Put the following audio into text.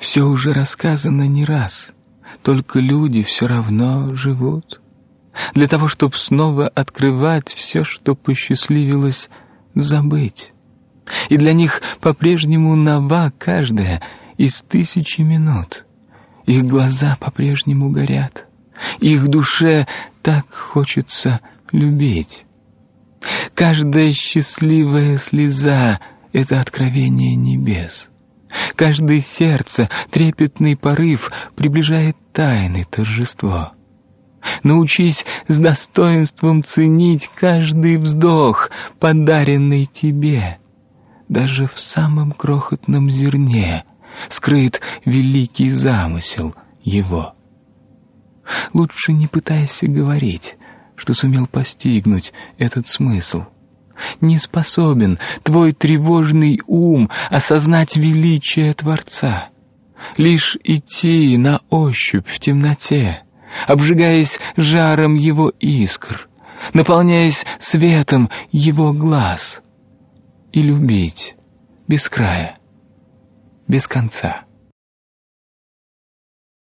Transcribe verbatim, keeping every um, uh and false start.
Все уже рассказано не раз, только люди все равно живут. Для того, чтобы снова открывать все, что посчастливилось забыть. И для них по-прежнему нова каждая из тысячи минут. Их глаза по-прежнему горят, их душе так хочется любить. Каждая счастливая слеза — это откровение небес. Каждое сердце, трепетный порыв приближает тайны торжество. Научись с достоинством ценить каждый вздох, подаренный тебе. Даже в самом крохотном зерне скрыт великий замысел его. Лучше не пытайся говорить, что сумел постигнуть этот смысл. Не способен твой тревожный ум осознать величие Творца. Лишь идти на ощупь в темноте, обжигаясь жаром его искр, наполняясь светом его глаз, и любить без края, без конца.